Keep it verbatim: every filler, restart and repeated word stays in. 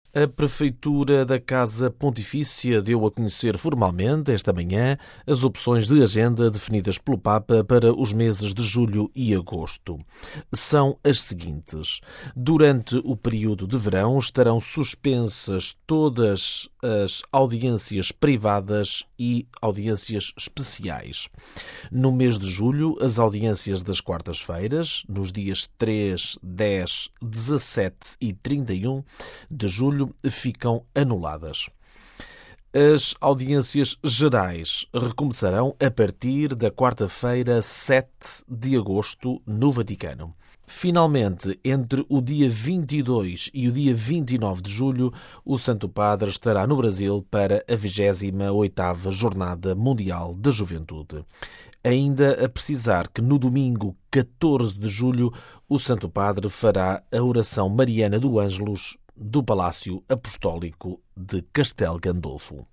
A Prefeitura da Casa Pontifícia deu a conhecer formalmente, esta manhã, as opções de agenda definidas pelo Papa para os meses de julho e agosto. São as seguintes. Durante o período de verão estarão suspensas todas as audiências privadas e audiências especiais. No mês de julho, as audiências das quartas-feiras, nos dias três, dez, dezassete e trinta e um de julho, ficam anuladas. As audiências gerais recomeçarão a partir da quarta-feira, sete de agosto, no Vaticano. Finalmente, entre o dia vinte e dois e o dia vinte e nove de julho, o Santo Padre estará no Brasil para a vigésima oitava Jornada Mundial da Juventude. Ainda a precisar que no domingo catorze de julho o Santo Padre fará a oração mariana do Ângelus do Palácio Apostólico de Castel Gandolfo.